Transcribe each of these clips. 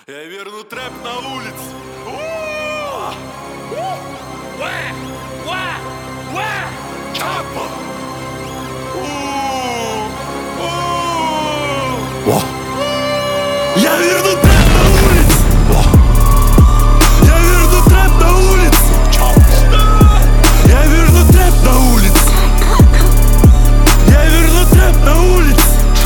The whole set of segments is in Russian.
Я верну трэп на улице. Чапа. Я верну трэп на улице. Я верну трэп на улице. Я верну трэп на улице. Я верну трэп на улице.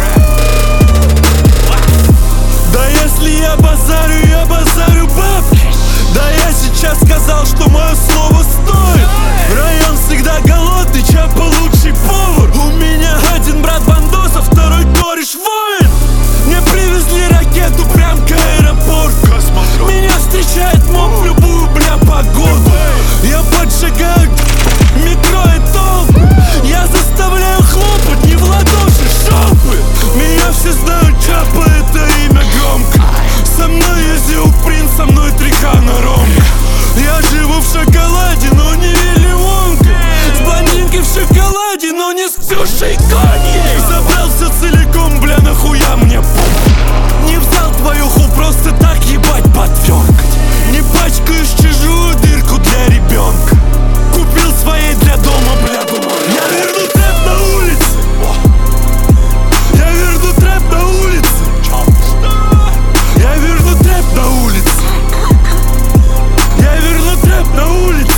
Да если я базарю бабки. Да я сейчас сказал, что мое слово стоит. Район всегда голодный, Чапа лучший повар. У меня один брат бандоса, второй кореш воин. Мне привезли ракету прям к аэропорту. Меня встречает моб в любую, бля, погоду. Я поджигаю метро и толпы. Я заставляю хлопать, не в ладоши, шопы. Меня все знают, Чапа, это имя громко. Со мной ездил принц, со мной Трихана Ромка. Я живу в шоколаде, но не Вилли Вонка. С блондинкой в шоколаде, но не с Ксюшей Коньей. Забрал все целиком, бля, нахуя мне пух. Не взял твоюху просто так, ебать, подверкать. Не пачкаешь чужую дырку для ребенка. Купил своей для дома, бля, думаю. Я верну трэп на улице. Я верну трэп на улице. Я верну трэп на улице. Я верну трэп на улице.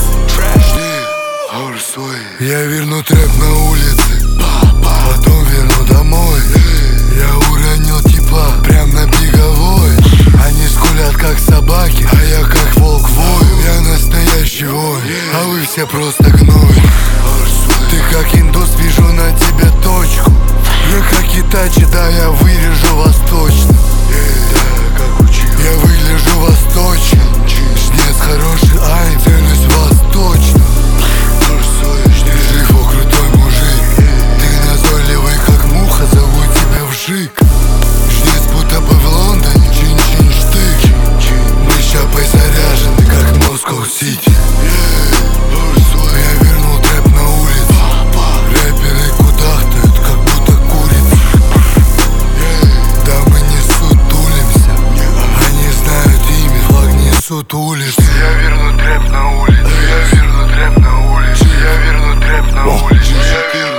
Я верну трэп на улице, потом верну домой. Я уронил типа прям на беговой. Они скулят как собаки, а я как волк вою. Я настоящий воин, а вы все просто гной. Ты как индус, вижу на тебе точку. Я как Итачи, да, я вырежу вас точно. Я выгляжу восточно. Жнец хороший, ай, целюсь восточно. Ты жив, о, крутой мужик. Ты назойливый, как муха, зову тебя вжик. Жнец будто бы в Лондоне, чин-чин-штык. Мы с Чапой заряжены, как Москва-Сити. Я вернул трэп на улице. Рэперы кудахтают, как будто курицы. Да мы не сутулимся. Они знают имя, флаг несут улицы. Я верну трэп на улице. Я верну трэп на улице. Я верну трэп на улице.